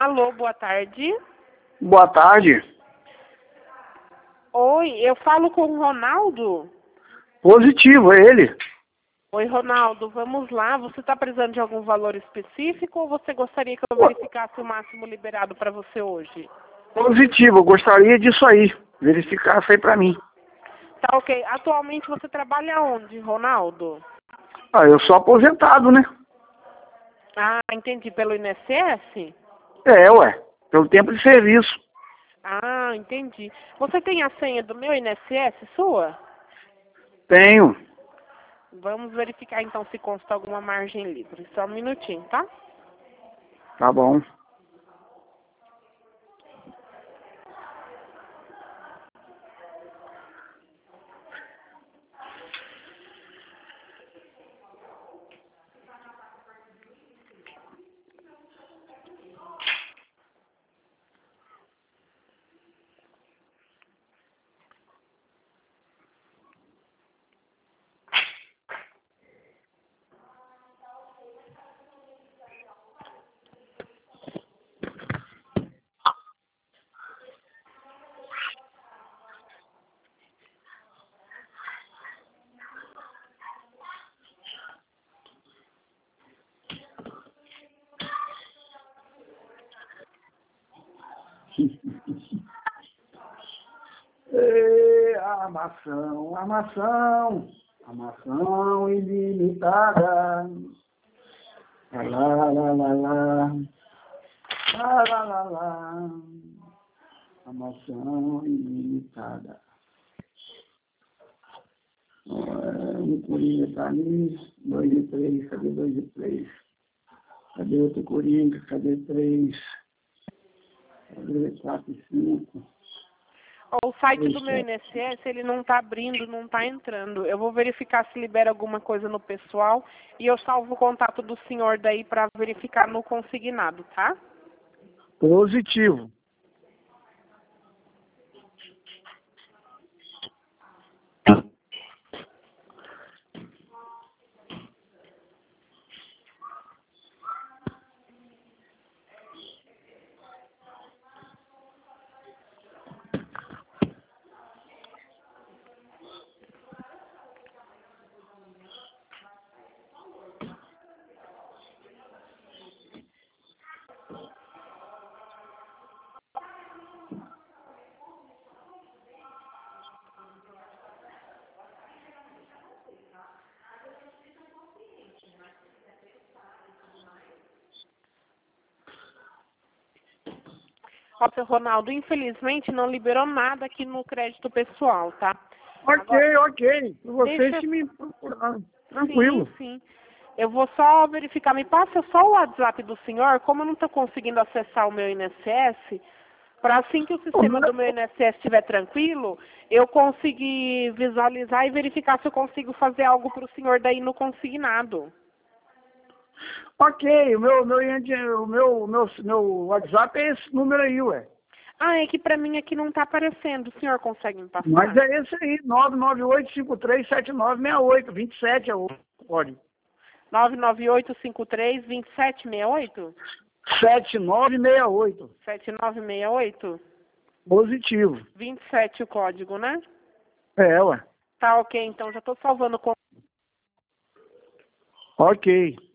Alô, boa tarde. Boa tarde. Oi, eu falo com o Ronaldo? Positivo, é ele. Oi, Ronaldo, vamos lá. Você está precisando de algum valor específico ou você gostaria que eu verificasse o máximo liberado para você hoje? Positivo, eu gostaria disso aí. Verificar isso aí pra mim. Tá ok. Atualmente você trabalha onde, Ronaldo? Ah, eu sou aposentado, né? Ah, entendi. Pelo INSS? É, ué. Pelo tempo de serviço. Ah, entendi. Você tem a senha do meu INSS sua? Tenho. Vamos verificar então se consta alguma margem livre. Só um minutinho, tá? Tá bom. Armação ilimitada. Lá, lá, lá, lá, lá. Lá, lá, lá, lá. Armação ilimitada. Um Coringa tá ali, 2 e 3, cadê 2 e 3? Cadê outro Coringa? Cadê 3? Cadê 4 e 5? O site do meu INSS, ele não está abrindo, não está entrando. Eu vou verificar se libera alguma coisa no pessoal e eu salvo o contato do senhor daí para verificar no consignado, tá? Positivo. Ó, seu Ronaldo, infelizmente não liberou nada aqui no crédito pessoal, tá? Ok, ok. Vocês Deixa... que me procuraram. Tranquilo. Sim, sim. Eu vou só verificar. Me passa só o WhatsApp do senhor, como eu não estou conseguindo acessar o meu INSS, para assim que o sistema do meu INSS estiver tranquilo, eu conseguir visualizar e verificar se eu consigo fazer algo para o senhor daí no consignado. Ok, meu WhatsApp é esse número aí, ué. Ah, é que para mim aqui não está aparecendo. O senhor consegue me passar? Mas é esse aí, 998537968, 27 é o código. 998532768? 7968. 7968? Positivo. 27 o código, né? É, ué. Tá ok, então já estou salvando o Ok.